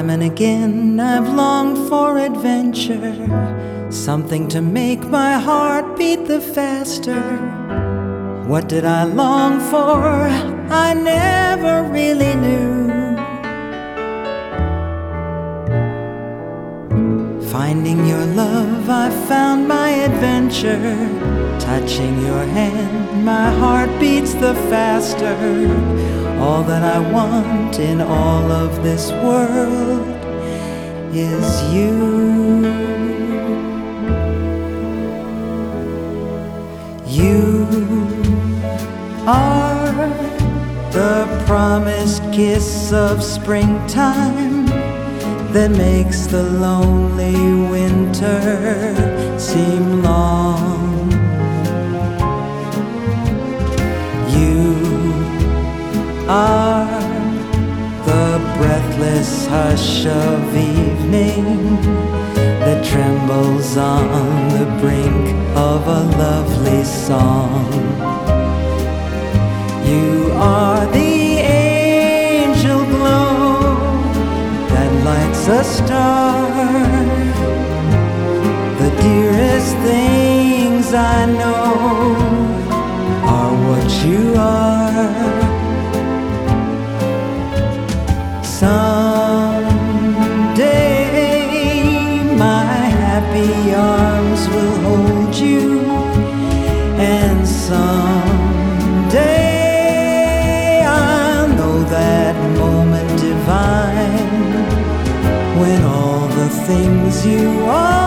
Time and again I've longed for adventure, something to make my heart beat the faster. What did I long for? I never really knew. Finding your love, I found my adventure. Touching your hand, my heart beats the faster. All that I want in all of this world is you. You are the promised kiss of springtime that makes the lonely winter seem long. You are the breathless hush of evening that trembles on the brink of a lovely song. You are the angel glow that lights a star. The dearest things I know are what you are. Someday my happy arms will hold you, and someday I'll know that moment divine when all the things you are